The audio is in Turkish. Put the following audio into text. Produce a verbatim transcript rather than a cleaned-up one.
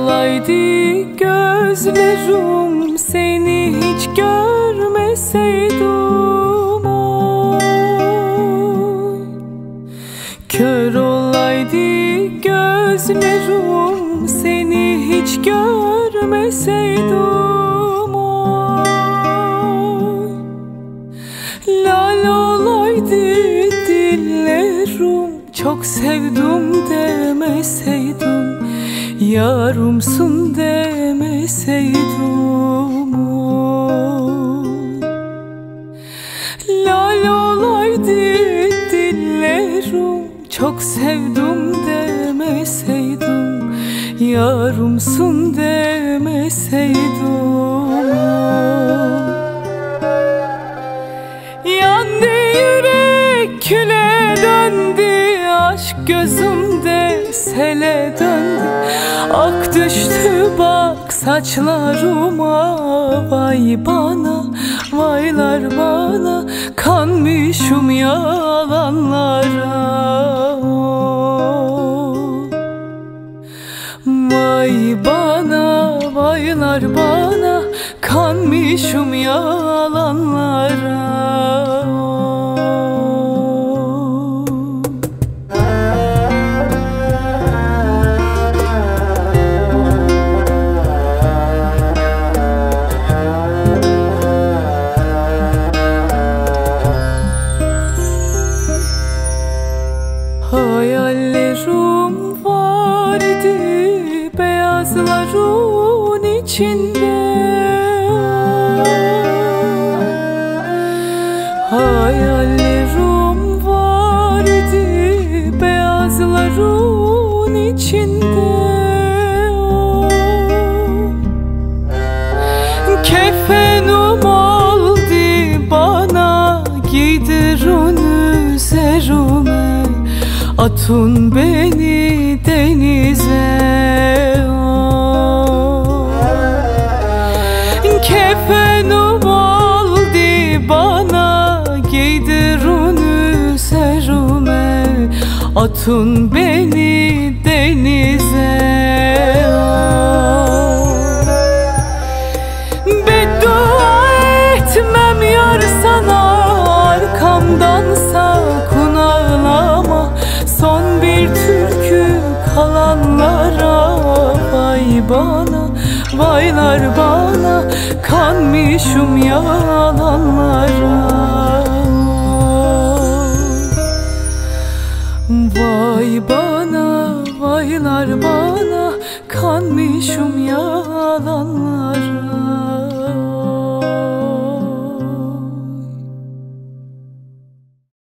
olaydı gözlerim seni hiç görmeseydim, oy. Kör olaydı gözlerim seni hiç görmeseydim, oy. Lal olaydı dillerim çok sevdim demeseydim, yarımsın demeseydim, oy. Lal olaydı dillerim çok sevdim demeseydim, yarımsın demeseydim, oy. Yandı yürek küle döndü, aşk gözümde sele döndü. Ak düştü bak saçlarıma, vay bana, vaylar bana. Kanmışım yalanlara, vay bana, vaylar bana. Kanmışım yalanlara. Hayallerim var idi beyazların içinde, hayallerim var idi beyazların içinde, oh. Kefenim oldu bana, giydirin üzerime, atın beni denize, oh. Kefenim oldu bana, giydirin üzerime, atın beni denize, oh. Beddua etmem yar sana, arkamdan sakın ağlama. Son bir türkü kalanlara, vay bana, vaylar bana. Kanmışım yalanlara, vay bana, vaylar bana. Kanmışım yalanlara.